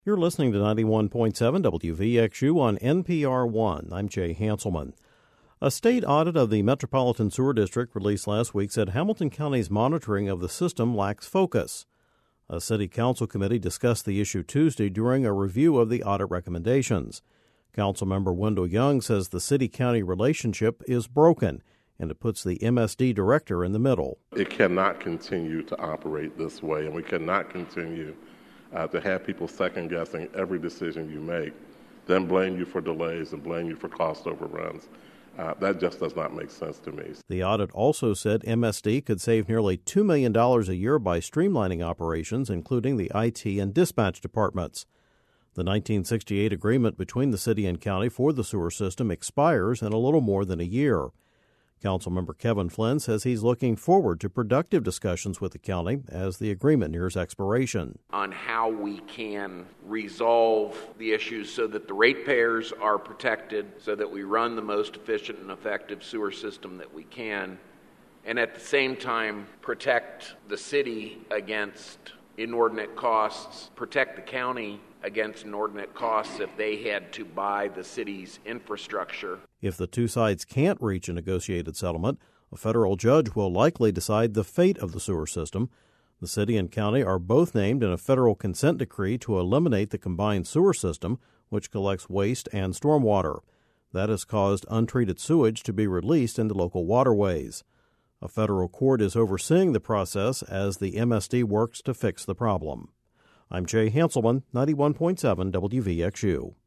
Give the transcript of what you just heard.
You're listening to 91.7 WVXU on NPR One. I'm Jay Hanselman. A state audit of the Metropolitan Sewer District released last week said Hamilton County's monitoring of the system lacks focus. A city council committee discussed the issue Tuesday during a review of the audit recommendations. Councilmember Wendell Young says the city-county relationship is broken, and it puts the MSD director in the middle. It cannot continue to operate this way, and we cannot continue to have people second-guessing every decision you make, then blame you for delays and blame you for cost overruns. That just does not make sense to me. The audit also said MSD could save nearly $2 million a year by streamlining operations, including the IT and dispatch departments. The 1968 agreement between the city and county for the sewer system expires in a little more than a year. Councilmember Kevin Flynn says he's looking forward to productive discussions with the county as the agreement nears expiration. On how we can resolve the issues so that the ratepayers are protected, so that we run the most efficient and effective sewer system that we can, and at the same time protect the city against inordinate costs, protect the county against inordinate costs if they had to buy the city's infrastructure. If the two sides can't reach a negotiated settlement, a federal judge will likely decide the fate of the sewer system. The city and county are both named in a federal consent decree to eliminate the combined sewer system, which collects waste and stormwater. That has caused untreated sewage to be released into local waterways. A federal court is overseeing the process as the MSD works to fix the problem. I'm Jay Hanselman, 91.7 WVXU.